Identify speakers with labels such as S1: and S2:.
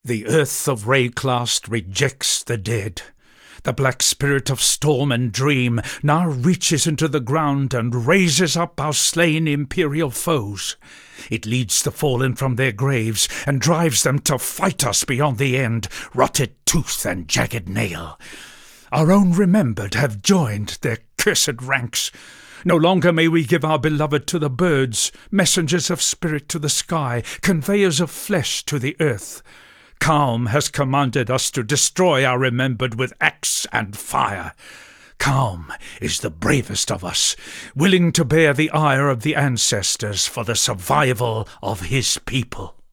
S1: The earth of Wraeclast rejects the dead. The black spirit of storm and dream now reaches into the ground and raises up our slain imperial foes. It leads the fallen from their graves and drives them to fight us beyond the end, rotted tooth and jagged nail. Our own remembered have joined their cursed ranks. No longer may we give our beloved to the birds, messengers of spirit to the sky, conveyors of flesh to the earth. Calm has commanded us to destroy our remembered with axe and fire. Calm is the bravest of us, willing to bear the ire of the ancestors for the survival of his people.